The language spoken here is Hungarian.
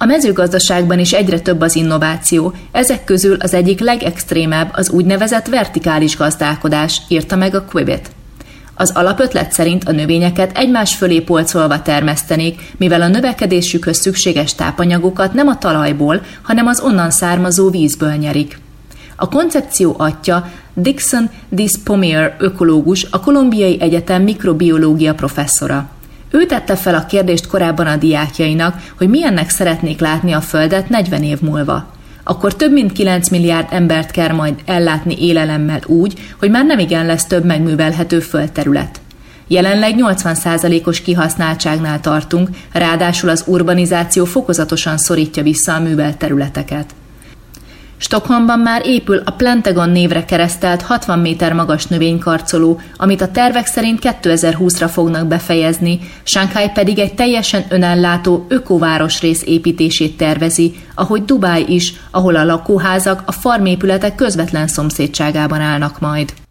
A mezőgazdaságban is egyre több az innováció, ezek közül az egyik legextrémebb az úgynevezett vertikális gazdálkodás, írta meg a Quibbit. Az alapötlet szerint a növényeket egymás fölé polcolva termesztenék, mivel a növekedésükhöz szükséges tápanyagokat nem a talajból, hanem az onnan származó vízből nyerik. A koncepció atya Dixon Dispomier ökológus, a Kolumbiai Egyetem mikrobiológia professzora. Ő tette fel a kérdést korábban a diákjainak, hogy milyennek szeretnék látni a Földet 40 év múlva. Akkor több mint 9 milliárd embert kell majd ellátni élelemmel úgy, hogy már nemigen lesz több megművelhető földterület. Jelenleg 80%-os kihasználtságnál tartunk, ráadásul az urbanizáció fokozatosan szorítja vissza a művelt területeket. Stockholmban már épül a Plantagon névre keresztelt 60 méter magas növénykarcoló, amit a tervek szerint 2020-ra fognak befejezni, Shanghai pedig egy teljesen önellátó ökovárosrész építését tervezi, ahogy Dubáj is, ahol a lakóházak a farmépületek közvetlen szomszédságában állnak majd.